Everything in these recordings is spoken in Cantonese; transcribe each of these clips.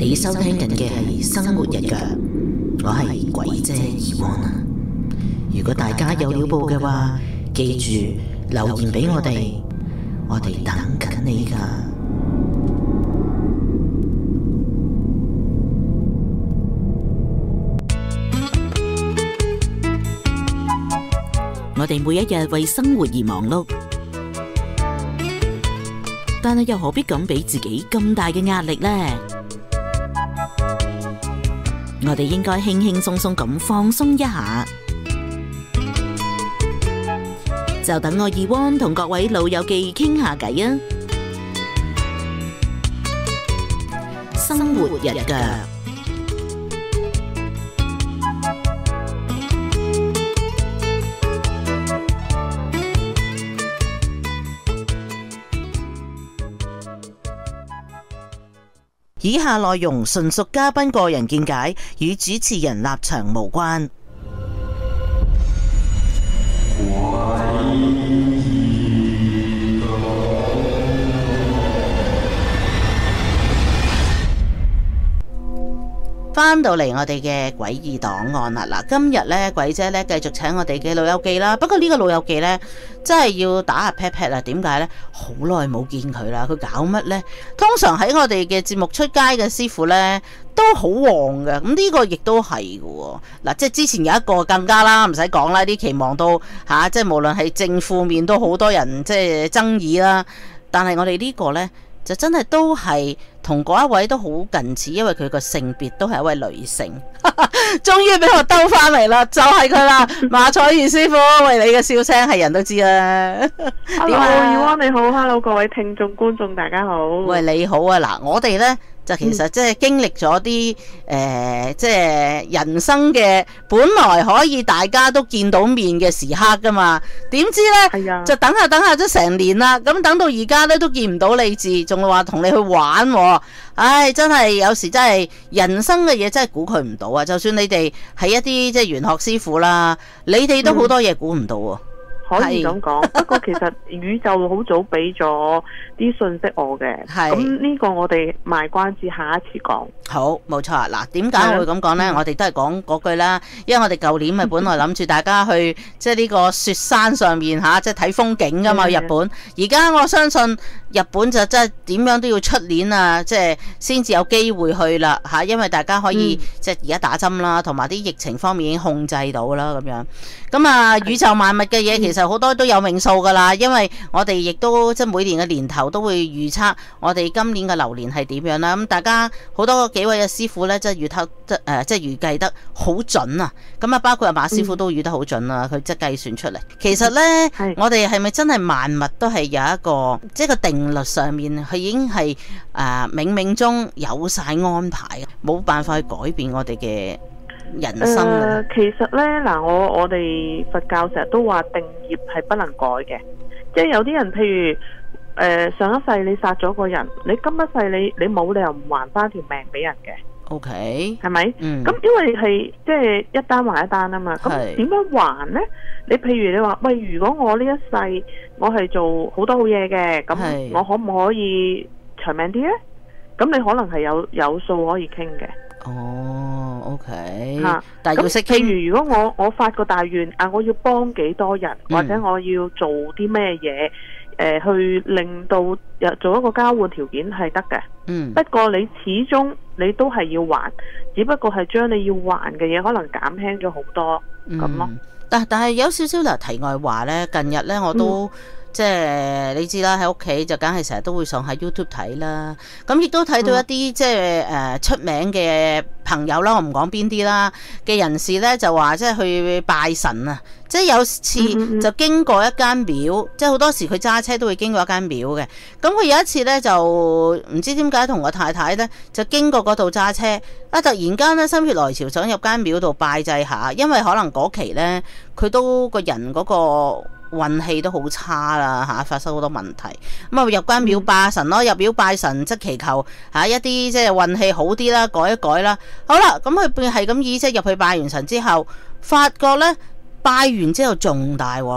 你收聽緊嘅係生活日腳，我係鬼姐Yvonne。如果大家有料報嘅話，記住留言俾我哋等緊你㗎。我哋每一日為生活而忙碌，但係又何必咁俾自己咁大嘅壓力呢？我哋應該輕輕鬆鬆咁放鬆一下，就等我Yvonne同各位老友記傾下偈啊！生活日腳。以下內容純屬嘉賓個人見解，與主持人立場無關。翻到嚟我哋嘅詭異檔案啦！嗱，今日咧鬼姐咧繼續請我哋嘅老友記啦。不過呢個老友記咧真係要打下 pat pat 啦。點解咧？好耐冇見佢啦，佢搞乜咧？通常喺我哋嘅節目出街嘅師傅咧都好旺嘅。咁呢個亦都係嘅。嗱，即係之前有一個更加啦，唔使講啦，啲期望都吓，即係無論係正負面都好多人即係爭議啦。但係我哋呢個咧就真係都係同嗰一位都好近似，因為佢個性別都係一位女性。終於俾我兜翻嚟啦，就係佢啦，馬彩怡師傅。喂，你嘅笑聲係人都知啦。 Hello，Yvonne你好 ，Hello 各位聽眾觀眾大家好。 喂，你好啊，嗱，我哋呢就其實即係經歷咗啲即係人生嘅本來可以大家都見到面嘅時刻噶嘛，點知呢，就等下咗成年啦，咁等到而家呢都見唔到你字，仲話同你去玩喎。唉，真係有時真係人生嘅嘢真係估佢唔到啊！就算你哋係一啲即係玄學師傅啦，你哋都好多嘢估唔到喎。 可以咁講，不過其實宇宙好早俾咗啲信息我嘅，咁呢個我哋賣關子，下一次講。好， 冇錯。嗱，點解我會咁講呢？我哋都係講嗰句啦，因為我哋舊年咪本來諗住大家去即係呢個雪山上面吓，即係睇風景噶嘛，日本。而家我相信日本就真係點樣都要出年啊，即係先至有機會去啦吓，因為大家可以即係而家打針啦，同埋啲疫情方面已經控制到啦咁樣。咁啊，宇宙萬物嘅嘢其實好多都有命數噶啦，因為我哋亦都即係每年嘅年頭都會預測我哋今年嘅流年係點樣啦。咁大家好多幾位嘅師傅咧，即係預計得好準啊。咁啊，包括阿馬師傅都預得好準啊，佢即係計算出嚟。其實咧，我哋係咪真係萬物都係有一個即係個定律上面，佢已經係冥冥中有晒安排，冇辦法去改變我哋嘅人生。 其實咧嗱，我哋佛教成日都話定業係不能改嘅，即係有啲人譬如上一世你殺咗個人，你今一世你冇理由唔還翻條命俾人嘅。 OK， 係咪？咁因為係即係一單還一單啊嘛。咁點樣還呢？你譬如你話喂，如果我呢一世我係做好多好嘢嘅，咁我可唔可以長命啲呢？咁你可能係有數可以傾嘅。 哦 ，OK， 但係要識傾。譬如如果我發個大願啊，我要幫幾多人，或者我要做啲咩嘢，去令到做一個交換條件係得嘅。不過你始終你都係要還，只不過係將你要還嘅嘢可能減輕咗好多咁咯。 但係有少少嗱題外話呢，近日呢我都。即係你知啦，喺屋企就梗係成日都會上下 YouTube 睇啦，咁亦都睇到一啲即係出名嘅朋友啦，我唔講邊啲啦嘅人士咧，就話即係去拜神啊，即係有次就經過一間廟，即係好多時佢揸車都會經過一間廟嘅，咁佢有一次咧就唔知點解同個太太咧就經過嗰度揸車，突然間咧心血來潮想入間廟度拜祭下，因為可能嗰期咧佢都個人嗰個運氣都好差啦嚇，發生好多問題，咁啊入間廟拜神咯，入廟拜神即祈求嚇一啲即係運氣好啲啦，改一改啦。好啦，咁佢係咁意即入去拜完神之後，發覺咧拜完之後仲大鑊，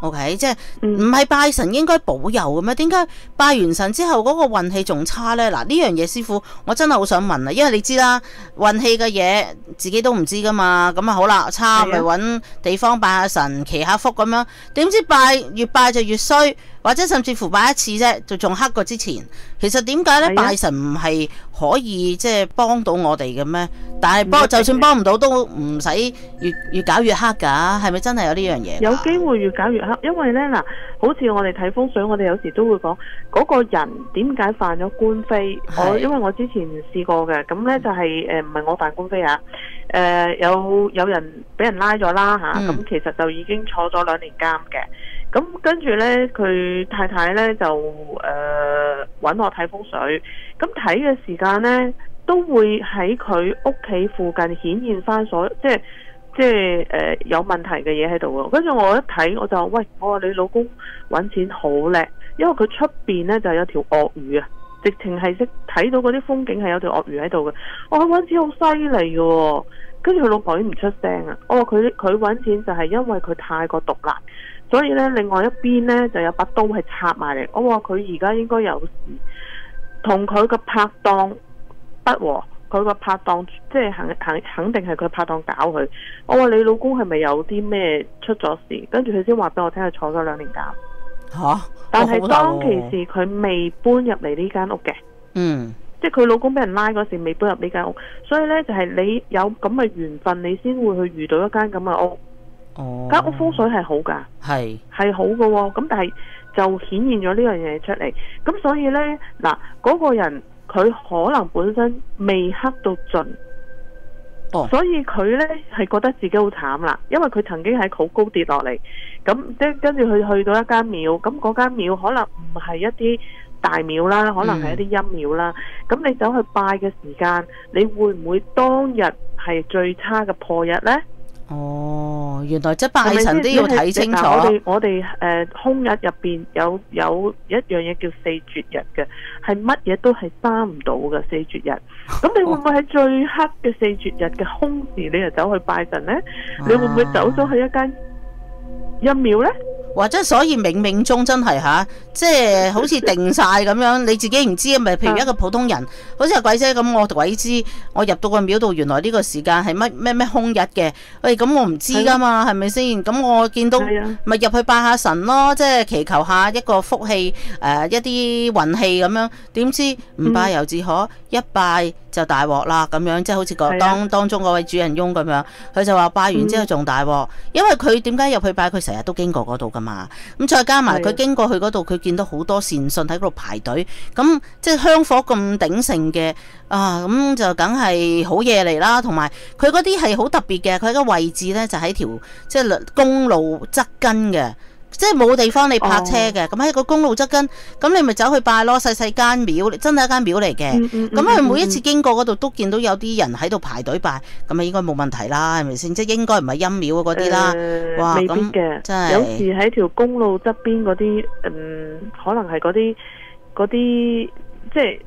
OK， 即係唔係拜神應該保佑嘅咩？點解拜完神之後嗰個運氣仲差呢？嗱，呢樣嘢師傅我真係好想問啊，因為你知啦，運氣嘅嘢自己都唔知噶嘛。咁啊好啦，差咪揾地方拜下神祈下福咁樣，點知越拜就越衰，或者甚至乎拜一次啫，就仲黑過之前。其實點解呢？拜神唔係可以即係幫到我哋嘅咩？但係就算幫唔到都唔使越搞越黑㗎，係咪真係有呢樣嘢？ 有機會越搞越黑，因為呢，嗱，好似我哋睇風水，我哋有時都會講嗰個人點解犯咗官非。因為我之前試過嘅，咁呢就係唔係我犯官非啊？有人俾人拉咗啦嚇，咁其實就已經坐咗2年監嘅。咁跟住呢，佢太太呢就揾我睇風水，咁睇嘅時間呢，都會喺佢屋企附近顯現翻即係有問題嘅嘢喺度喎。跟住我一睇，我就喂，我話你老公揾錢好叻，因為佢出邊呢就有條鱷魚啊，直情係識睇到嗰啲風景係有條鱷魚喺度嘅。我話揾錢好犀利嘅喎，跟住佢老婆已經唔出聲啊。我話佢揾錢就係因為佢太過毒辣。所以咧，另外一邊咧就有把刀係插埋嚟。我話佢而家應該有事，同佢個拍檔不和。佢個拍檔即係肯定係佢拍檔搞佢。我話你老公係咪有啲咩出咗事？跟住佢先話俾我聽，佢坐咗2年監。 嚇！ 但係當其時佢未搬入嚟呢間屋嘅。即係佢老公俾人拉嗰時未搬入呢間屋，所以咧就係你有咁嘅緣分，你先會去遇到一間咁嘅屋。間屋風水係好噶，係好嘅喎。咁但係就顯現咗呢樣嘢出嚟，咁所以呢，嗱，嗰個人佢可能本身未黑到盡，所以佢呢係覺得自己好慘啦，因為佢曾經喺好高跌落嚟，咁即係跟住佢去到一間廟，咁嗰間廟可能唔係一啲大廟啦，可能係一啲陰廟啦，咁你走去拜嘅時間，你會唔會當日係最差嘅破日呢？ 原來即係拜神都要睇清楚。 我哋空日入邊有一樣嘢叫四絕日嘅，係乜嘢都係生唔到嘅四絕日。咁你會唔會喺最黑嘅四絕日嘅空時，你就走去拜神呢？你會唔會走咗去一間陰廟呢？ 或者所以冥冥中真係即係好似定晒咁樣，你自己唔知咪？譬如一個普通人，好似阿鬼姐咁，我鬼知我入到個廟度，原來呢個時間係咩空日嘅？喂，咁我唔知噶嘛，係咪先？咁我見到咪入去拜下神咯，即係祈求下一個福氣，一啲運氣咁樣。點知唔拜猶自可，一拜就大鑊啦咁樣，即係好似當中嗰位主人翁咁樣，佢就話拜完之後仲大鑊，因為佢點解入去拜？佢成日都經過嗰度噶嘛，咁再加埋佢經過去嗰度，佢見到好多善信喺嗰度排隊，咁即係香火咁鼎盛嘅咁就梗係好嘢嚟啦。同埋佢嗰啲係好特別嘅，佢個位置呢就喺條即係公路側根嘅。即係冇地方你泊車嘅，咁喺個公路側根，咁你咪走去拜咯，細細間廟，真係一間廟嚟嘅。咁佢每一次經過嗰度都見到有啲人喺度排隊拜，咁啊應該冇問題啦，係咪先？即係應該唔係陰廟嗰啲啦。哇， 未必嘅，真係有時喺條公路側邊嗰啲，可能係嗰啲即係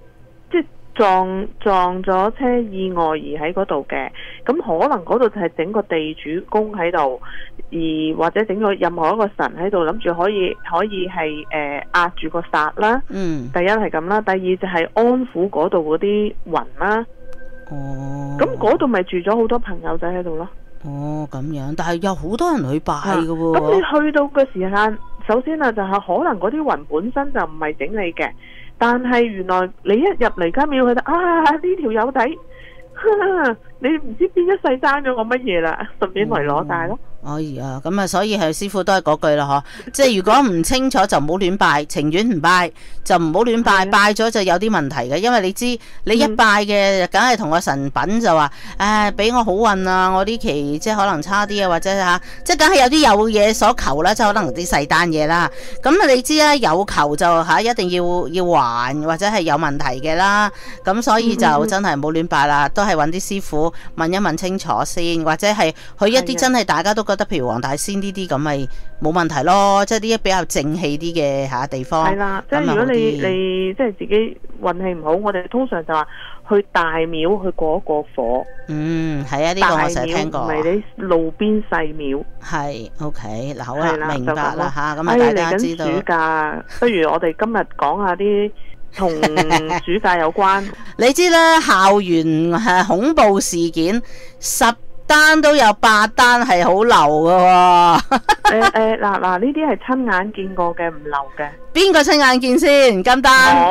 撞咗車意外而喺嗰度嘅，咁可能嗰度就係整個地主公喺度，或者整咗任何一個神喺度，諗住可以係壓住個煞啦。第一係咁啦，第二就係安撫嗰度嗰啲魂啦。咁嗰度咪住咗好多朋友仔喺度咯。 咁樣，但係有好多人去拜㗎喎。 咁你去到嘅時間，首先就係可能嗰啲魂本身就唔係整你嘅。但係原來你一入嚟間廟，佢就呢條友仔，你唔知邊一世爭咗我乜嘢啦，順便嚟攞晒咯。 哎呀，咁啊，所以係師傅都係嗰句啦，即係如果唔清楚就唔好亂拜，情願唔拜就唔好亂拜，拜咗就有啲問題嘅，因為你知你一拜嘅，梗係同個神品就話，俾我好運啊，我呢期即係可能差啲啊，或者即係梗係有啲有嘢所求啦，即係可能啲細單嘢啦。咁你知啦，有求就一定要還，或者係有問題嘅啦。咁所以就真係唔好亂拜啦，都係揾啲師傅問一問清楚先，或者係去一啲真係大家都覺得譬如黃大仙呢啲咁咪冇問題咯，即係啲比較正氣啲嘅地方。 係啦，即係如果你即係自己運氣唔好，我哋通常就話去大廟去過一過火。 係啊，呢個我成日聽過。 大廟唔係啲路邊細廟。係 OK 嗱，好啦，明白啦嚇，咁大家知道。 暑假，不如我哋今日講下啲同暑假有關。 你知啦，校園恐怖事件10單都有8單係好流㗎喎。 嗱，呢啲係親眼見過嘅，唔流嘅。邊個親眼見先？金單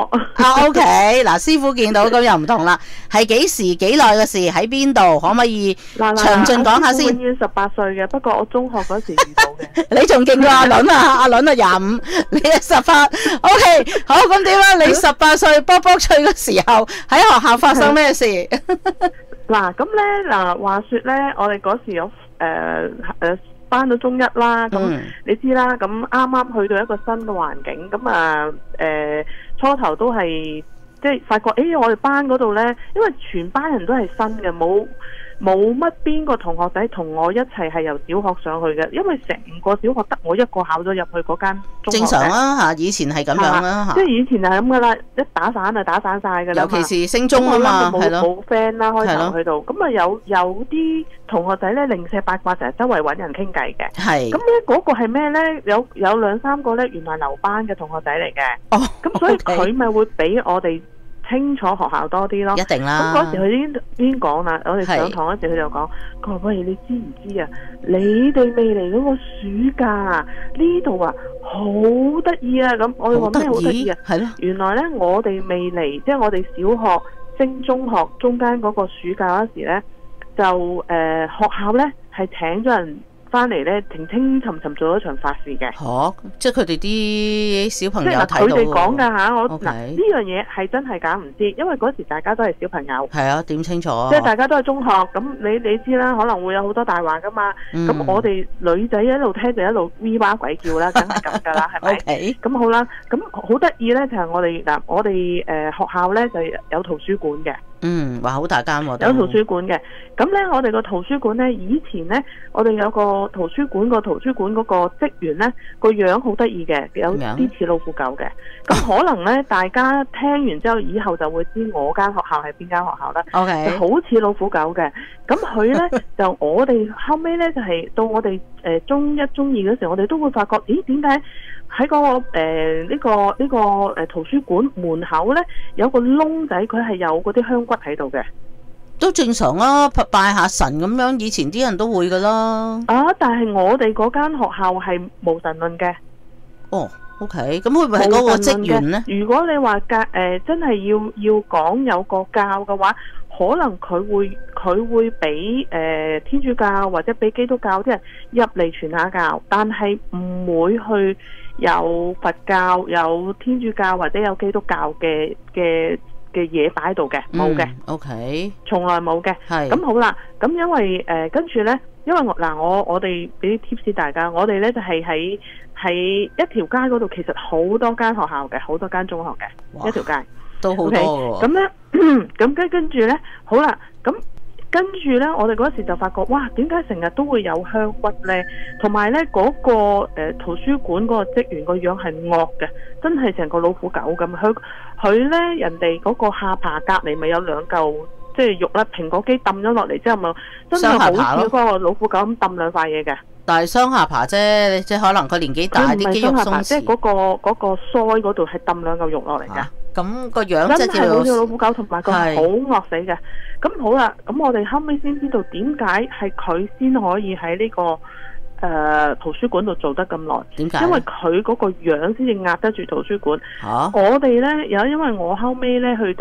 OK 嗱，師傅見到咁又唔同啦。係幾時幾耐嘅事？喺邊度？可唔可以詳盡講下先？ 我永遠18歲嘅，不過我中學嗰時遇到嘅。 你仲勁過阿倫啊？阿倫啊25，你係18。OK， 好，咁點啊？你18歲卜卜脆嘅時候喺學校發生咩事？ 嗱，咁咧話說咧，我哋嗰時有翻到中一啦，咁你知啦，咁啱啱去到一個新嘅環境，咁初頭都係即係發覺，我哋班嗰度咧，因為全班人都係新嘅，冇乜邊個同學仔同我一齊係由小學上去嘅，因為成個小學得我一個考咗入去嗰間中學。正常啦嚇，以前係咁樣啦，即係以前係咁噶啦，一打散就打散晒噶啦。尤其是升中啊嘛，係咯。冇 friend 啦，開頭去到，咁啊有啲同學仔咧零舍八卦，成日周圍揾人傾偈嘅。係。咁咧嗰個係咩咧？有2-3個咧，原來留班嘅同學仔嚟嘅。哦。咁所以佢咪會俾我哋清楚學校多啲咯，一定啦。咁嗰時佢已經講啦，我哋上堂嗰時佢就講，佢話喂，你知唔知啊？你哋未嚟嗰個暑假啊，呢度啊好得意啊！咁我哋話咩好得意啊？係咯，原來咧我哋未嚟，即係我哋小學升中學中間嗰個暑假嗰時咧，就學校咧係請咗人翻嚟咧，清沉做咗場法事嘅。即係佢哋啲小朋友睇到。即係佢哋講㗎嚇，我嗱呢樣嘢係真係假唔知，因為嗰時大家都係小朋友。係啊，點清楚？即係大家都係中學，咁你知啦，可能會有好多大話㗎嘛。咁我哋女仔一路聽就一路 V 哇鬼叫啦，梗係咁㗎啦，係咪？咁好啦，咁好得意咧，就係我哋學校咧就有圖書館嘅。話好大間喎。有圖書館嘅，咁咧我哋個圖書館咧，以前咧我哋有個圖書館嗰個職員咧個樣好得意嘅，有啲似老虎狗嘅。咁可能咧大家聽完之後，以後就會知我間學校係邊間學校啦。OK，就好似老虎狗嘅。咁佢咧就我哋後尾咧就係到我哋中一中二嗰時，我哋都會發覺，咦點解喺個呢個圖書館門口咧有個窿仔，佢係有嗰啲香骨喺度嘅。都正常啊，拜下神咁樣，以前啲人都會噶啦。但係我哋嗰間學校係無神論嘅。OK， 咁會唔會係嗰個職員呢？如果你話真係要講有個教嘅話，可能佢會俾天主教或者俾基督教啲人入嚟傳下教，但係唔會去有佛教、有天主教或者有基督教嘅嘢擺喺度嘅，冇嘅。OK， 從來冇嘅。係咁好啦，咁因為跟住呢，因為我哋俾啲 tips 大家，我哋呢就係喺一條街嗰度，其實好多間學校嘅，好多間中學嘅，一條街都好多喎。咁呢，咁跟住呢，好啦，咁跟住呢，我哋嗰時就發覺，哇，點解成日都會有香骨呢？同埋呢，嗰個圖書館嗰個職員個樣係惡嘅，真係成個老虎狗咁。佢呢，人哋嗰個下巴隔離咪有2嚿即係肉啦，蘋果肌抌咗落嚟之後咪真係好似嗰個老虎狗咁抌2塊嘢嘅。但係雙下巴啫，即係可能佢年紀大啲肌肉鬆弛，即係嗰個腮嗰度係抌2嚿肉落嚟㗎。咁個樣真係好似老虎狗，同埋佢好惡死嘅。咁好啦，咁我哋後尾先知道點解係佢先可以喺呢個圖書館度做得咁耐。點解？因為佢嗰個樣先至壓得住圖書館。我哋呢，因為我後尾呢去到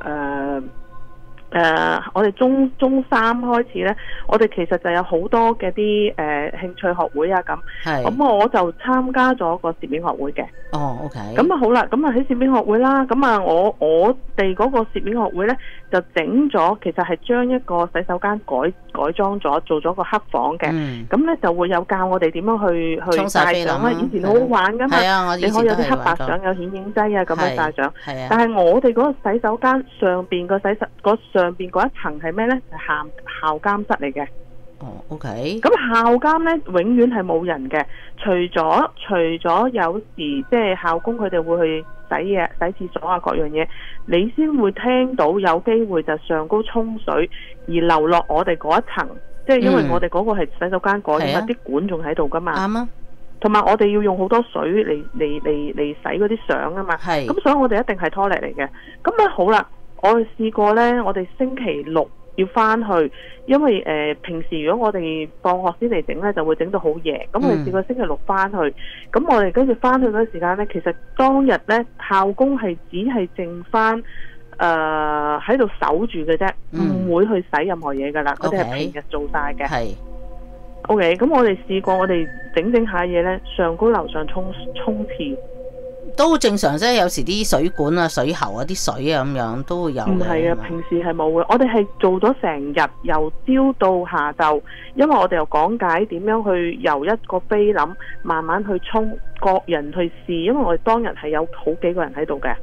我哋中3開始呢，我哋其實就有好多嘅啲興趣學會啊咁。咁我就參加咗個攝影學會嘅。OK。咁好啦，咁喺攝影學會啦，咁我哋嗰個攝影學會呢，就整咗，其實係將一個洗手間改裝咗，做咗個黑房嘅。咁呢就會有教我哋點樣去晒相啦。以前好好玩噶嘛，你可以有啲黑白相，有顯影劑啊咁樣晒相。但係我哋嗰個洗手間上邊嗰一層係咩呢？係校監室嚟嘅。 OK。 咁校監咧永遠係冇人嘅，除咗有時即係校工佢哋會去洗嘢、洗廁所啊各樣嘢，你先會聽到有機會就上高沖水而流落我哋嗰一層，即係因為我哋嗰個係洗手間嗰啲嘛，啲管仲喺度噶嘛。啱啊。同埋我哋要用好多水嚟洗嗰啲相啊嘛。係。咁所以我哋一定係拖嚟嘅。咁咧好啦，我哋試過咧，我哋星期六要翻去，因為平時如果我哋放學先嚟整咧，就會整到好夜。咁我哋試過星期六翻去，咁我哋跟住翻去嗰時間咧，其實當日咧校工係只係剩翻喺度守住嘅啫，唔會去洗任何嘢噶啦。佢哋係平日做晒嘅。係。OK， 咁我哋試過，我哋整下嘢咧，上高樓上沖廁。 都正常啫，有時啲水管啊、水喉啊、啲水啊咁樣都會有。唔係啊， 平時係冇嘅。我哋係做咗成日，由朝到下晝，因為我哋又講解點樣去由一個菲林慢慢去沖，各人去試。因為我哋當日係有好幾個人喺度嘅。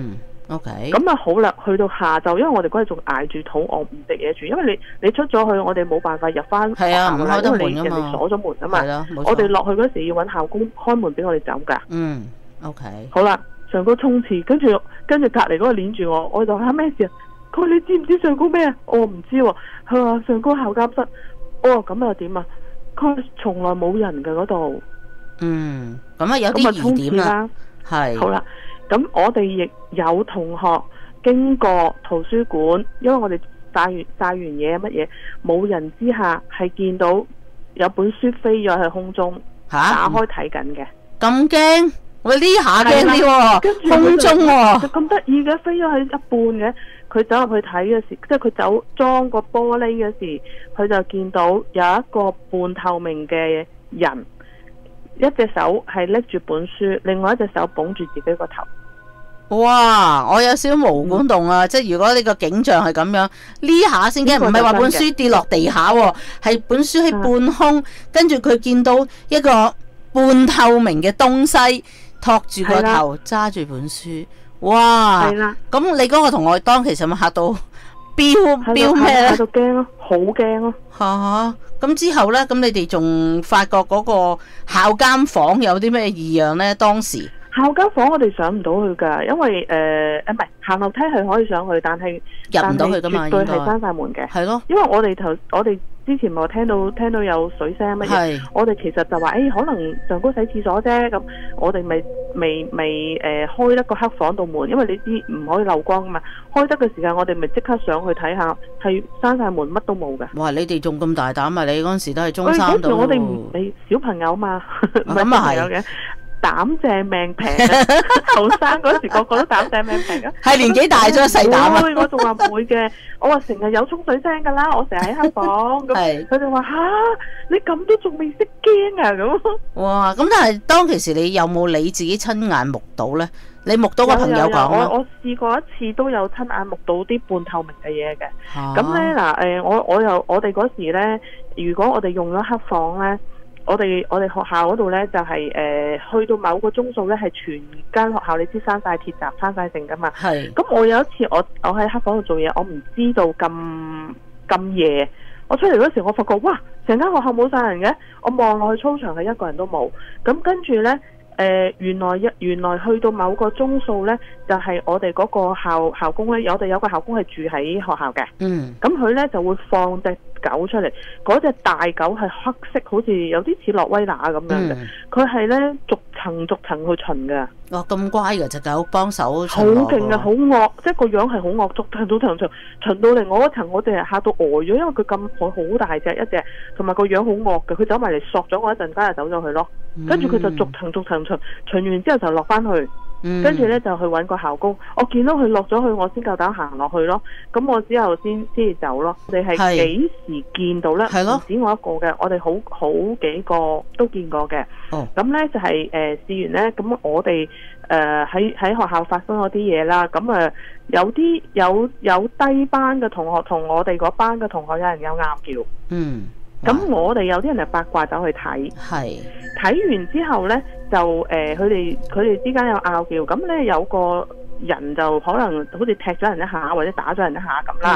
OK。 咁啊好啦，去到下晝，因為我哋嗰日仲捱住肚餓，唔食嘢住，因為你出咗去，我哋冇辦法入翻學校啦，因為人哋鎖咗門啊嘛。係咯，冇錯。我哋落去嗰時要揾校工開門俾我哋走㗎。 OK， 好啦，上高沖廁，跟住隔離嗰個攆住我就嚇咩事啊？佢話你知唔知上高咩啊？我唔知喎。佢話上高校監室。咁又點啊？佢話從來冇人嘅嗰度。 咁啊有啲疑點啦。係。好啦， 咁我哋亦有同學經過圖書館，因為我哋晒完嘢乜嘢，冇人之下係見到有本書飛咗喺空中，打開睇緊嘅。 咁驚？喂，呢下驚啲喎，空中喎， 咁得意嘅，飛咗喺一半嘅。佢走入去睇嘅時，即係佢裝個玻璃嘅時，佢就見到有一個半透明嘅人，一隻手係拎住本書，另外一隻手捧住自己個頭。 哇！我有少少毛管動啊！即係如果呢個景象係咁樣，呢下先驚，唔係話本書跌落地下喎，係本書喺半空，跟住佢見到一個半透明嘅東西。托住個頭，揸住本書，哇！咁你嗰個同學當其實咪嚇到飆咩咧？ 嚇到驚咯，好驚咯！ 咁之後咧，咁你哋仲發覺嗰個校監房有啲咩異樣咧？當時校監房我哋上唔到去㗎，因為唔係行樓梯係可以上去，但係入唔到去㗎嘛， 絕對係閂晒門嘅。 係咯， 因為我哋之前我聽到有水聲乜嘢，我哋其實就話可能上高洗廁所啫，咁我哋未開得個黑房度門，因為你知唔可以漏光㗎嘛。開得嘅時間，我哋咪即刻上去睇下，係閂晒門，乜都冇㗎。 哇！你哋仲咁大膽啊！你嗰陣時都係中三度。 我哋唔小朋友嘛，唔係小朋友嘅。膽正命平啊！後生嗰時個個都膽正命平啊！ 係年紀大咗細膽啊！ 我仲話唔會嘅，我話成日有沖水聲噶啦，我成日喺黑房咁，佢哋話吓你咁都仲未識驚啊咁。 哇！咁但係當其時你有冇你自己親眼目睹咧？你目睹個朋友講啊？ 我試過一次都有親眼目睹啲半透明嘅嘢嘅。咁咧嗱我哋嗰時咧，如果我哋用咗黑房咧。我哋學校嗰度呢，就係去到某個鐘數呢，係全間學校你知閂晒鐵閘閂晒剩噶嘛。係。咁我有一次我喺黑房度做嘢，我唔知道咁夜，我出嚟嗰時我發覺哇，成間學校冇晒人嘅，我望落去操場係一個人都冇。咁跟住呢，原來去到某個鐘數呢，就係我哋嗰個校工呢，我哋有個校工係住喺學校嘅。咁佢呢就會放隻狗出嚟，嗰隻大狗係黑色，好似有啲似洛威拿咁樣嘅。佢係呢逐層去巡㗎。 咁乖㗎隻狗，幫手巡好勁啊，好惡，即係個樣係好惡，巡到嚟我嗰層，我哋係嚇到呆咗，因為佢好大隻一隻，同埋個樣好惡嘅。佢走埋嚟索咗我一陣間就走咗去咯。跟住佢就逐層巡完之後就落翻去。跟住呢，就去揾個校工，我見到佢落咗去，我先夠膽行落去咯。咁我之後先至走咯。你係幾時見到呢？唔止我一個嘅，我哋好幾個都見過嘅。咁呢，就係試完呢，咁我哋喺學校發生咗啲嘢啦。咁有低班嘅同學同我哋嗰班嘅同學有人有拗撬。咁我哋有啲人係八卦走去睇，睇完之後呢，就佢哋之間有拗撬，咁呢，有個人就可能好似踢咗人一下或者打咗人一下咁啦。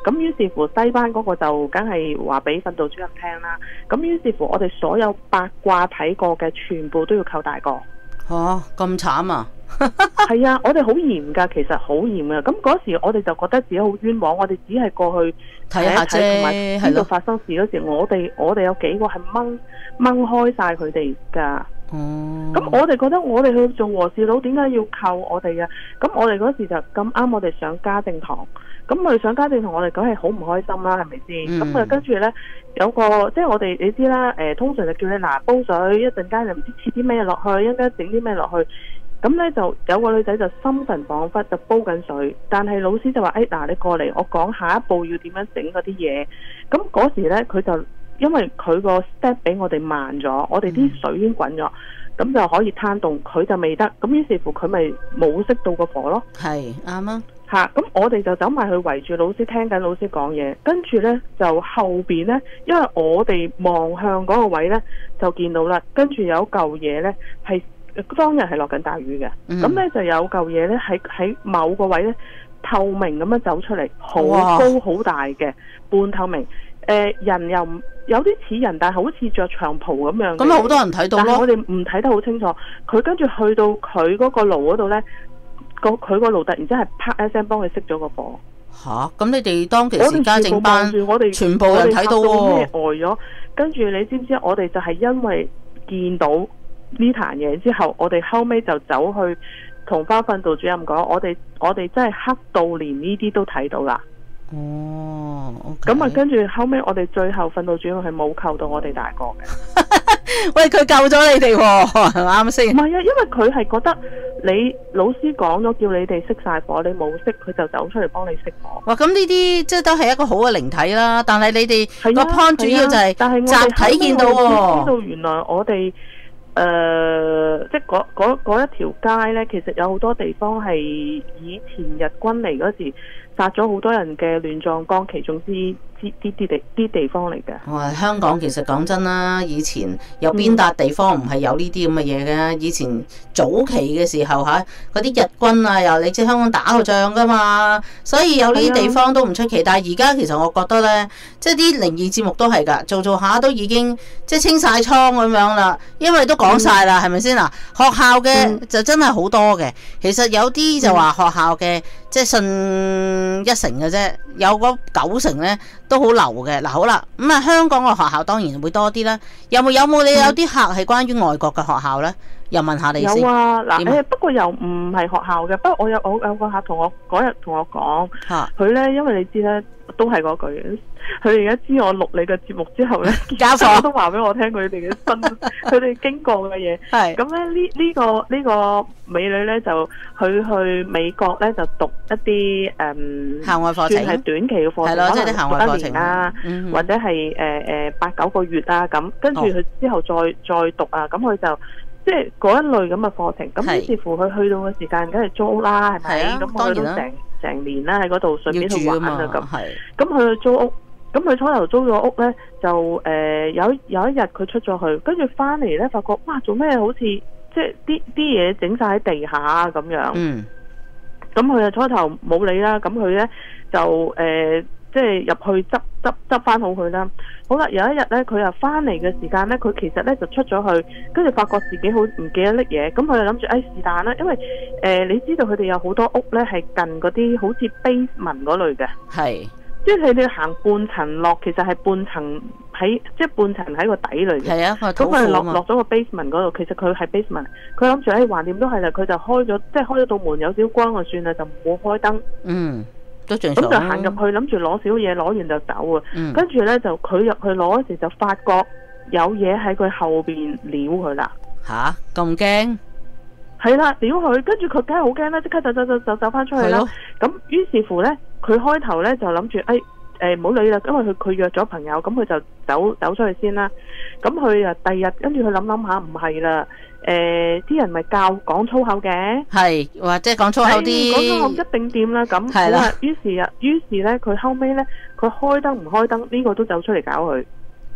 咁於是乎低班嗰個就梗係話俾訓導主任聽啦。咁於是乎我哋所有八卦睇過嘅全部都要扣大過。 咁慘啊！ 係啊，我哋好嚴噶，其實好嚴噶。咁嗰時我哋就覺得自己好冤枉，我哋只係過去睇一睇，同埋呢度發生事嗰時，我哋有幾個係掹開晒佢哋噶。咁我哋覺得我哋去做和事佬，點解要扣我哋嘅？咁我哋嗰時就咁啱，我哋上家政堂，咁我哋上家政堂，我哋梗係好唔開心啦，係咪先？咁啊，跟住呢，有個即係我哋你知啦，通常就叫你嗱煲水，一陣間就唔知切啲咩落去，一陣間整啲咩落去。咁呢，就有個女仔就心神恍惚就煲緊水，但係老師就話嗱，你過嚟，我講下一步要點樣整嗰啲嘢。咁嗰時呢，佢就因為佢個 step 比我哋慢咗，我哋啲水已經滾咗，咁就可以攤凍，佢就未得。咁於是乎佢咪冇熄到個火咯。係啱啊。咁我哋就走埋去圍住老師聽緊老師講嘢，跟住呢，就後邊呢，因為我哋望向嗰個位呢，就見到啦，跟住有嚿嘢呢，係當日係落緊大雨嘅，咁呢就有嚿嘢呢，喺某個位呢，透明咁樣走出嚟，好高好大嘅半透明，人又有啲似人，但係好似着長袍咁樣。咁好多人睇到咯，但係我哋唔睇得好清楚。佢跟住去到佢嗰個爐嗰度呢，佢個爐突然之間係啪一聲幫佢熄咗個火。咁你哋當其時家政班全部人睇到喎，呆咗。跟住你知唔知？我哋就係因為見到呢壇嘢之後，我哋後尾就走去同翻訓導主任講，我哋真係黑到連呢啲都睇到啦。咁啊，跟住後尾我哋最後訓導主任係冇扣到我哋大個嘅。喂，佢救咗你哋喎，係咪啱先？唔係啊，因為佢係覺得你老師講咗叫你哋熄晒火，你冇熄，佢就走出嚟幫你熄火。哇，咁呢啲即係都係一個好嘅靈體啦。但係你哋個 point 主要就係集體見到喎。知道原來我哋即係嗰一條街呢，其實有好多地方係以前日軍嚟嗰時殺咗好多人嘅亂葬崗，其中啲地方嚟嘅。香港其實講真啦，以前有邊笪地方唔係有呢啲咁嘅嘢嘅？以前早期嘅時候嗰啲日軍啊，又你知香港打過仗噶嘛，所以有呢啲地方都唔出奇。但係而家其實我覺得呢，即係啲靈異節目都係㗎，做下都已經即係清晒倉咁樣啦，因為都講晒啦，係咪先嗱？學校嘅就真係好多嘅，其實有啲就話學校嘅即係信一成嘅啫，有嗰90成呢都好流嘅。嗱，好啦，咁啊香港嘅學校當然會多啲啦。有冇你有啲客係關於外國嘅學校呢？又問下你先。有啊，嗱，不過又唔係學校嘅。不過我有個客同我嗰日同我講，佢呢，因為你知呢，都係嗰句，佢哋而家知我錄你嘅節目之後呢，家課都話俾我聽佢哋嘅佢哋經過嘅嘢。係咁咧，呢個美女呢，就去美國呢，就讀一啲校外課程，算係短期嘅課程，可能即係啲校外課程啊，或者係8-9個月啊咁，跟住佢之後再讀啊，咁佢就。即係嗰一類咁嘅課程，咁於是乎佢去到嘅時間，梗係租屋啦，係咪？咁佢都成年啦喺嗰度，順便去玩啊咁。咁佢去租屋，咁佢初頭租咗屋咧，就有一日佢出咗去，跟住翻嚟咧，發覺哇，做咩好似即係啲嘢整晒喺地下咁樣。咁佢就初頭冇理啦，咁佢咧就即係入去執翻好佢啦。好啦，有一日咧，佢又翻嚟嘅時間咧，佢其實咧就出咗去，跟住發覺自己好唔記得拎嘢，咁佢就諗住是但啦，因為你知道佢哋有好多屋咧係近嗰啲好似 basement 嗰類嘅，係，即係你行半層落，其實係半層即係半層喺個底裏嘅，係啊，咁佢落咗個 basement 嗰度，其實佢係 basement， 佢諗住橫掂都係啦，佢就開咗道門，有少光就算啦，就唔好開燈。咁就行入去諗住攞少嘢，攞完就走啊。跟住呢，就佢入去攞嗰時就發覺有嘢喺佢後邊撩佢啦。吓，咁驚？係啦，撩佢，跟住佢梗係好驚啦，即刻走翻出去啦。咁於是乎呢，佢開頭呢就諗住唔好理啦，因為佢約咗朋友，咁佢就走出去先啦。咁佢啊第二日跟住佢諗下，唔係啦。啲人咪教講粗口嘅，係或者講粗口啲，講粗口一定掂啦。咁係啦，於是咧，佢後尾咧，佢開燈唔開燈，呢個都走出嚟搞佢。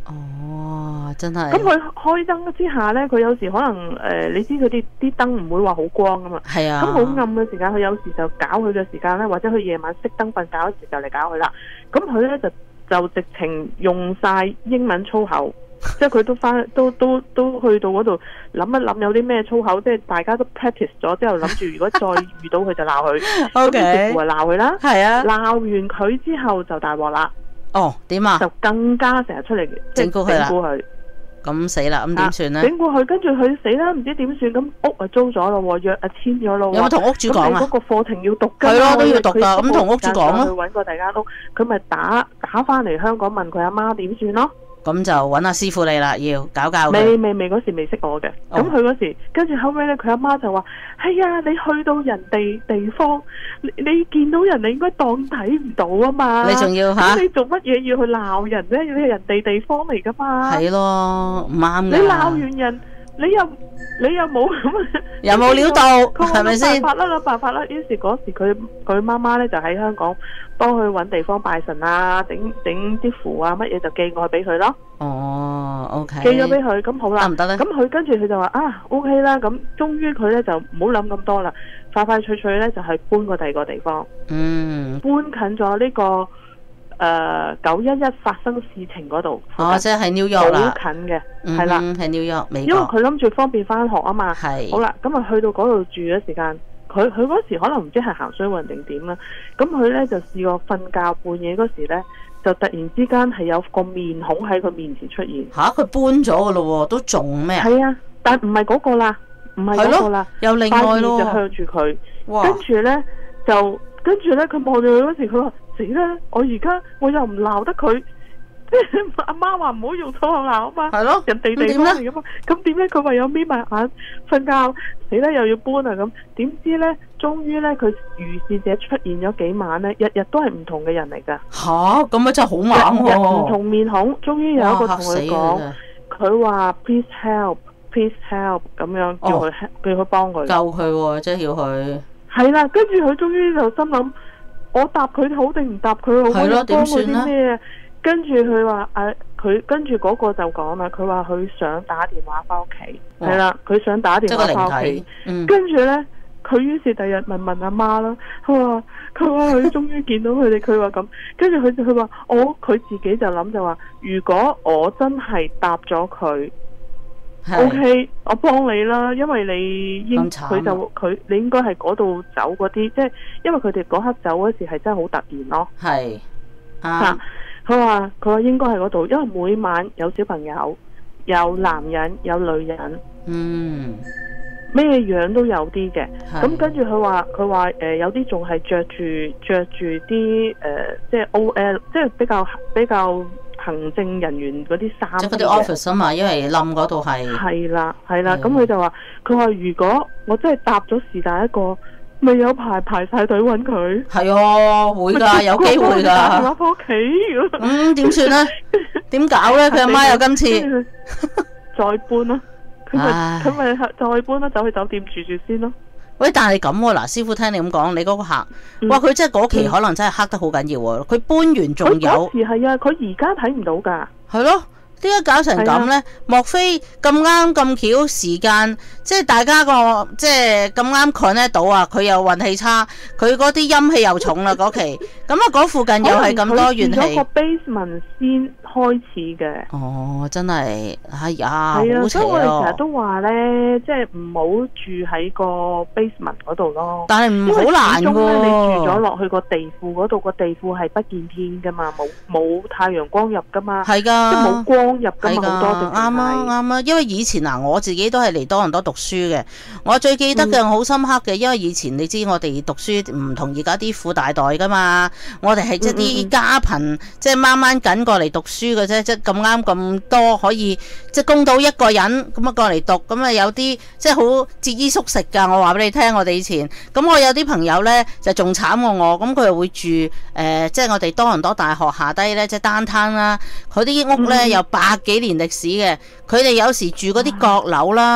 哦，真係。 咁佢開燈之下呢，佢有時可能你知佢啲燈唔會話好光噶嘛。 係啊。 咁好暗嘅時間，佢有時就搞佢嘅時間呢，或者佢夜晚熄燈瞓覺嗰時就嚟搞佢啦。咁佢呢就直情用晒英文粗口。即係佢都去到嗰度諗一諗有啲咩粗口，即係大家都 practice 咗之後，諗住如果再遇到佢就鬧佢。咁於是乎係鬧佢啦。係啊。鬧完佢之後就大鑊啦。 哦，點啊？ 就更加成日出嚟整蠱佢。 咁死啦！咁點算咧？ 整蠱佢，跟住佢死啦，唔知點算。咁屋啊租咗咯，約啊簽咗咯。 有冇同屋主講啊？ 咁你嗰個課程要讀㗎。 係咯，都要讀㗎。咁同屋主講咯。 去揾個第間屋，佢咪打翻嚟香港問佢阿媽點算咯。 咁就揾阿師傅你啦，要搞教佢。 未嗰時未識我嘅，咁佢嗰時，跟住後尾咧，佢阿媽就話：係啊，你去到人哋地方，你見到人，你應該當睇唔到啊嘛。 你仲要嚇？ 你做乜嘢要去鬧人啫？你係人哋地方嚟噶嘛。係咯，唔啱嘅。 你鬧完人，你又冇咁， 又冇料到，係咪先？ 諗辦法啦。於是嗰時佢媽媽咧就喺香港幫佢揾地方拜神啊，整啲符啊，乜嘢就寄過去俾佢咯。 哦 ，OK。 寄咗俾佢，咁好啦。得唔得咧？咁佢跟住佢就話OK 啦。咁終於佢咧就唔好諗咁多啦，快快脆脆咧就係搬過第二個地方。搬近咗呢個911發生事情嗰度。 即係 New York 啦。 好近嘅，係啦， 係 New York，美國。 因為佢諗住方便翻學啊嘛。係。好啦，咁啊去到嗰度住嘅時間，佢嗰時可能唔知係行衰運定點啦。咁佢咧就試過瞓覺半夜嗰時咧，就突然之間係有個面孔喺佢面前出現。佢搬咗噶咯喎，都仲咩？ 係啊，但唔係嗰個啦，唔係嗰個啦， 有另外咯。 就向住佢，跟住咧佢望住佢嗰時，佢話死啦！我又唔鬧得佢，阿媽話唔好用粗口鬧啊嘛。係咯，人哋地方嚟噶嘛。咁點咧？佢唯有眯埋眼瞓覺，死啦又要搬啊咁。點知咧，終於咧佢如是者出現咗幾晚咧，日日都係唔同嘅人嚟噶。 咁啊真係好猛喎！ 日唔同面孔，終於有一個同佢講，佢話 please help 咁樣叫佢幫佢救佢喎，即係要佢。 係啦，跟住佢終於就心諗，我答佢好定唔答佢好？係咯，點算咧？幫佢啲咩？跟住佢話佢跟住嗰個就講啦，佢話佢想打電話翻屋企，係啦，佢想打電話翻屋企。跟住咧，佢於是第日問阿媽啦，佢話佢終於見到佢哋，佢話咁，跟住佢話佢自己就諗就話，如果我真係答咗佢。OK， 我幫你啦，因為你你應該係嗰度走嗰啲，即係因為佢哋嗰刻走嗰時係真係好突然咯。係佢話應該係嗰度，因為每晚有小朋友，有男人，有女人，咩樣都有啲嘅。咁跟住佢話有啲仲係着住啲即係 OL， 即係比較。行政人員嗰啲衫， 即係嗰啲 office 啊嘛，因為冧嗰度係。係啦， 咁佢就話，如果我真係搭咗是但一個，咪有排晒隊揾佢。係會㗎，有機會㗎。打電話返屋企。 點算咧？點搞咧？佢阿媽又今次再搬咯，佢咪再搬咯，走去酒店住先咯。 喂，但係咁喎，嗱，師傅聽你咁講，你嗰個客，哇，佢真係嗰期可能真係黑得好緊要喎，佢搬完仲有。 嗰時係啊，佢而家睇唔到㗎。 係咯。點解搞成咁呢？莫非咁啱咁巧時間，即係大家個即係咁啱 connect 到啊？佢又運氣差，佢嗰啲陰氣又重啦嗰期，咁啊嗰附近又係咁多怨氣。 佢住咗個 basement 先開始嘅。 哦，真係，哎呀， 係啊， 好邪咯。 所以我哋成日都話呢，即係唔好住喺個 basement 嗰度咯。 但係唔好難㗎。 你住咗落去個地庫嗰度，個地庫係不見天噶嘛，冇太陽光入噶嘛。係噶，即係冇光。入咁好多， 啱啊，因為以前我自己都係嚟多倫多讀書嘅，我最記得嘅好深刻嘅，因為以前你知我哋讀書唔同而家啲富大代噶嘛，我哋係即啲家貧，即係掹掹緊過嚟讀書嘅啫，即係咁啱咁多可以即係供到一個人咁啊過嚟讀，咁啊有啲即係好節衣縮食噶，我話俾你聽，我哋以前咁我有啲朋友呢就仲慘過我，咁佢又會住即係我哋多倫多大學下低呢，即係downtown啦，佢啲屋呢又百幾年歷史嘅，佢哋有時住嗰啲閣樓啦，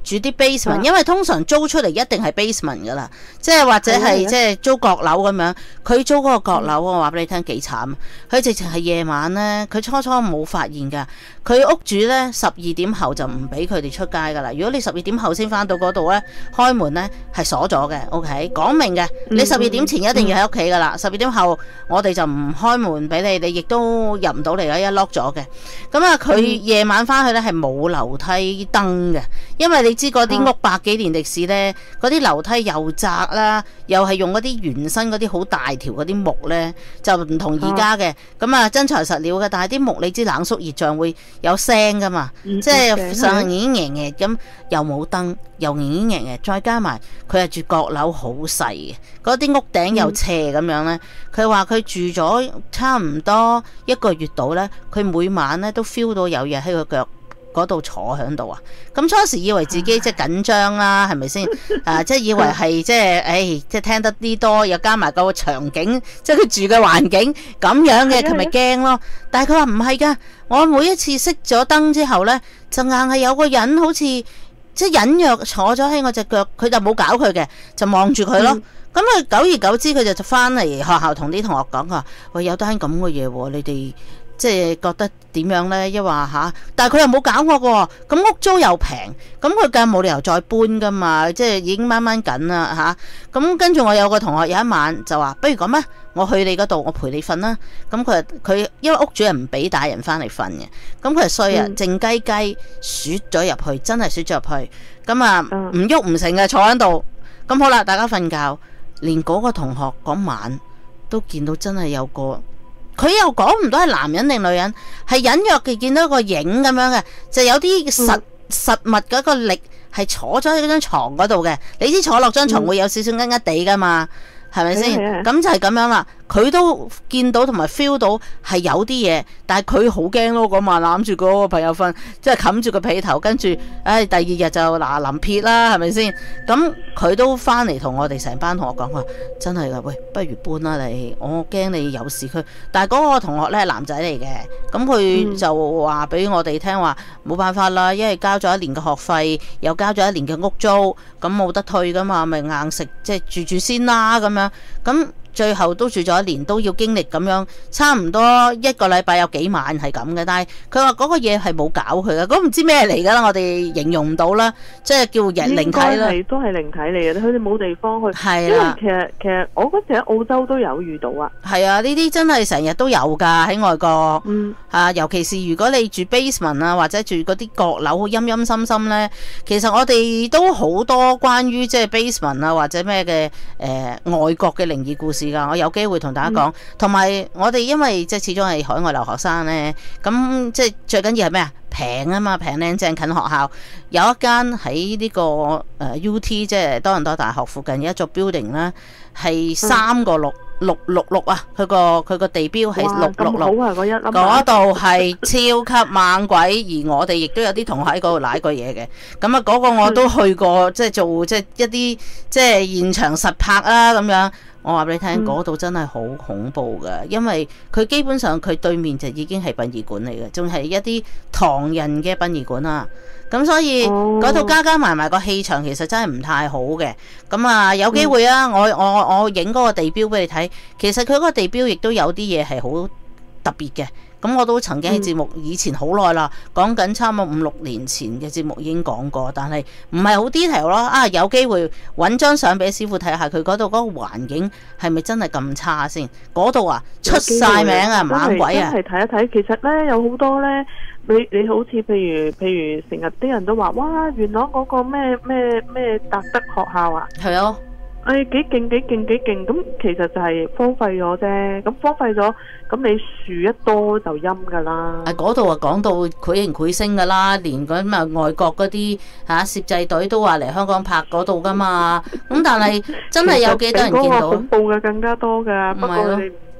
住啲 basement，因為通常租出嚟一定係 basement 噶啦，即係或者係即係租閣樓咁樣。佢租嗰個閣樓，我話俾你聽幾慘。佢直情係夜晚呢，佢初冇發現噶。佢屋主呢，12點後就唔俾佢哋出街噶啦。如果你12點後先翻到嗰度呢，開門呢係鎖咗嘅。OK， 講明嘅，你12點前一定要喺屋企噶啦。12點後我哋就唔開門俾你，你亦都入唔到嚟啦，一 lock 咗嘅。咁啊，佢夜晚翻去呢係冇樓梯燈嘅，因為你知嗰啲屋百幾年歷史呢，嗰啲樓梯又窄啦，又係用嗰啲原生嗰啲好大條嗰啲木呢，就唔同而家嘅。咁啊，真材實料嘅，但係啲木你知冷縮熱脹會有聲噶嘛，即係上面已經硬咁，又冇燈，又硬嘅，再加埋佢係住閣樓好細嘅，嗰啲屋頂又斜咁樣呢。佢話佢住咗差唔多1個月度呢，佢每晚呢都 feel 到有嘢喺個腳嗰度坐喺度啊！咁初時以為自己即係緊張啦，係咪先？即係以為係即係，即係聽得啲多，又加埋個場景，即係佢住嘅環境咁樣嘅，佢咪驚咯？但係佢話唔係㗎，我每一次熄咗燈之後呢，就硬係有個人好似即係隱約坐咗喺我隻腳，佢就冇搞佢嘅，就望住佢咯。咁啊，久而久之，佢就翻嚟學校同啲同學講話，喂，有單咁嘅嘢喎，你哋即係覺得點樣呢？一話吓，但係佢又冇搞我喎，咁屋租又平，咁佢梗係冇理由再搬噶嘛，即係已經掹掹緊啦吓。咁跟住我有個同學有一晚就話，不如咁啊，我去你嗰度，我陪你瞓啦。咁佢因為屋主人唔俾大人翻嚟瞓嘅，咁佢係衰啊，靜雞雞雪咗入去，真係雪咗入去，咁啊唔喐唔成嘅，坐喺度。咁好啦，大家瞓覺。連嗰個同學嗰晚都見到真係有個，佢又講唔到係男人定女人，係隱約嘅見到個影咁樣嘅，就有啲實物嗰個力係坐咗喺嗰張床嗰度嘅。你知坐落張床會有少少噏噏地噶嘛，係咪先？咁就係咁樣啦。佢都見到同埋 feel 到係有啲嘢，但係佢好驚咯。嗰晚攬住嗰個朋友瞓，即係冚住個被頭，跟住，第二日就嗱臨撇啦，係咪先？咁佢都翻嚟同我哋成班同學講話，真係噶，喂，不如搬啦你，我驚你有事。佢，但係嗰個同學咧係男仔嚟嘅，咁佢就話俾我哋聽話，冇辦法啦，因為交咗1年嘅學費，又交咗1年嘅屋租，咁冇得退噶嘛，咪硬食，即係住先啦咁樣，咁。最後都住咗1年，都要經歷咁樣，差唔多1個禮拜有幾晚係咁嘅。但係佢話嗰個嘢係冇搞佢嘅，嗰唔知咩嚟㗎啦，我哋形容唔到啦，即係叫靈體啦。應該都係靈體嚟嘅，佢哋冇地方去。 係啦，因為其實我嗰時喺澳洲都有遇到啊。係啊，呢啲真係成日都有㗎喺外國。尤其是如果你住 basement 啊，或者住嗰啲閣樓好陰陰森森咧，其實我哋都好多關於即係 basement 啊或者咩嘅外國嘅靈異故事。我有機會同大家講，同埋我哋因為即係始終係海外留學生呢，咁即係最緊要係咩啊？平啊嘛，平靚正近學校，有一間喺呢個UT 即係多倫多大學附近有一座 building 啦，係3個666啊，佢個地標係666，嗰度係超級猛鬼，而我哋亦都有啲同學喺嗰度瀨過嘢嘅，咁啊嗰個我都去過，即係做即係一啲即係現場實拍啦咁樣。我話俾你聽，嗰度真係好恐怖噶，因為佢基本上佢對面就已經係殯儀館嚟嘅，仲係一啲唐人嘅殯儀館啦。咁所以嗰度加埋個氣場其實真係唔太好嘅。咁啊有機會啊，我影嗰個地標俾你睇，其實佢嗰個地標亦都有啲嘢係好特別嘅。咁我都曾經喺節目以前好耐啦，講緊差唔多5、6年前嘅節目已經講過，但係唔係好 detail 咯。啊，有機會揾張相俾師傅睇下，佢嗰度嗰個環境係咪真係咁差先？嗰度啊出晒名啊，猛鬼啊！ 真係睇一睇，其實呢，有好多呢，你好似譬如成日啲人都話，哇，元朗嗰個咩達德學校啊， 係啊。 幾勁，咁其實就係荒廢咗啫。咁荒廢咗，咁你樹一多就陰噶啦。 嗰度啊講到繪形繪聲噶啦，連嗰外國嗰啲攝製隊都話嚟香港拍嗰度噶嘛。咁但係真係有幾多人見到？ 恐怖嘅更加多噶。不過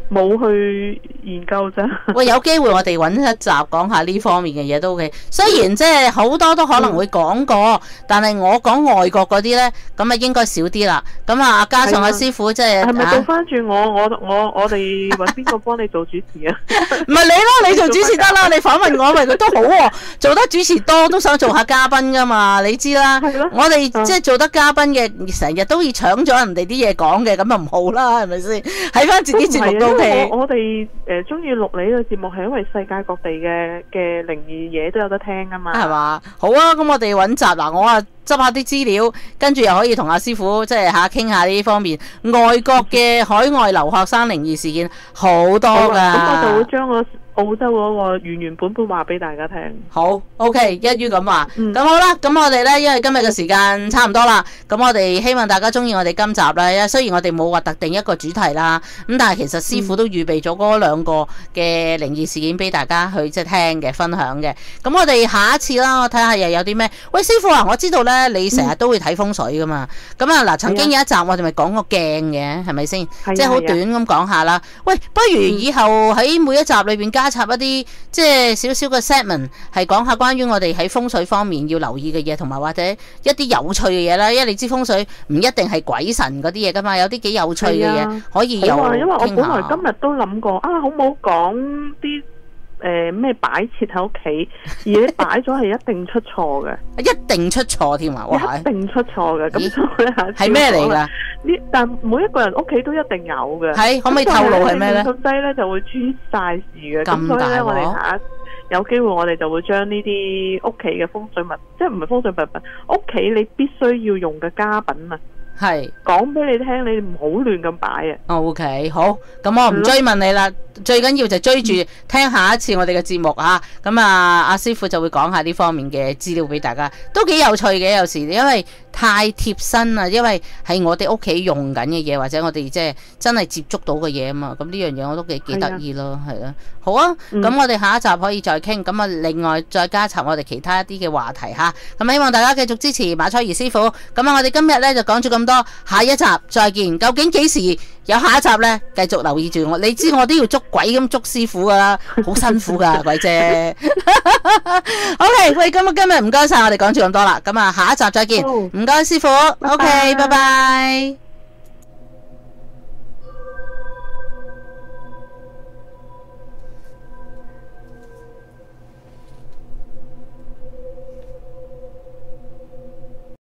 冇去研究啫。 喂，有機會我哋揾一集講下呢方面嘅嘢都 OK。雖然即係好多都可能會講過，但係我講外國嗰啲咧，咁啊應該少啲啦。咁啊，加上阿師傅即係係咪倒翻轉我哋揾邊個幫你做主持啊？ 唔係你啦，你做主持得啦，你訪問我咪佢都好喎。做得主持多都想做下嘉賓噶嘛，你知啦。係咯。我哋即係做得嘉賓嘅，成日都要搶咗人哋啲嘢講嘅，咁就唔好啦，係咪先？喺翻自己節目都 OK。 我哋中意錄你呢個節目係因為世界各地嘅靈異嘢都有得聽啊嘛。係嘛？ 好啊，咁我哋揾集嗱，我啊執下啲資料，跟住又可以同阿師傅即係傾下呢方面外國嘅海外留學生靈異事件好多㗎。 咁我就會將澳洲嗰個原本話俾大家聽。 好 OK， 一於咁話。咁好啦，咁我哋呢，因為今日嘅時間差唔多啦，咁我哋希望大家中意我哋今集啦。雖然我哋冇話特定一個主題啦，咁但係其實師傅都預備咗嗰2個嘅靈異事件俾大家去即係聽嘅分享嘅。咁我哋下一次啦，我睇下又有啲咩。喂，師傅啊，我知道呢，你成日都會睇風水噶嘛。咁啊嗱，曾經有一集我哋咪講個鏡嘅，係咪先？即係好短咁講下啦。喂，不如以後喺每一集裏邊加插一啲即係少少嘅 segment， 係講下關於我哋喺風水方面要留意嘅嘢，同埋或者一啲有趣嘅嘢啦。因為你知風水唔一定係鬼神嗰啲嘢噶嘛，有啲幾有趣嘅嘢可以有。 因為我本來今日都諗過啊，好唔好講啲咩擺設喺屋企，而你擺咗係一定出錯嘅， 一定出錯添啊！哇， 一定出錯嘅。咁所以係咩嚟㗎？ 但每一個人屋企都一定有嘅。係， 可唔可以透露係咩咧？ 咁低咧就會出晒事嘅。咁所以咧，我哋有機會我哋就會將呢啲屋企嘅風水物，即係唔係風水物品，屋企你必須要用嘅家品啊。係講俾你聽，你唔好亂咁擺啊。OK， 好，咁我唔追問你啦，最緊要就追住聽下一次我哋嘅節目啊。咁啊，阿師傅就會講下呢方面嘅資料俾大家，都幾有趣嘅。有時因為太貼身啦，因為係我哋屋企用緊嘅嘢，或者我哋即係真係接觸到嘅嘢啊嘛。咁呢樣嘢我都幾得意咯，係啦。好啊，咁我哋下一集可以再傾。咁啊，另外再加插我哋其他一啲嘅話題吓。咁希望大家繼續支持馬楚儀師傅。咁啊，我哋今日咧就講咗咁多。下一集再見，究竟幾時有下一集呢？繼續留意住我，你知我都要捉鬼咁捉師傅噶啦，好辛苦噶鬼姐。OK， 喂，今日唔該晒，我哋講住咁多啦，咁啊下一集再見，唔該師傅 ，OK， 拜拜。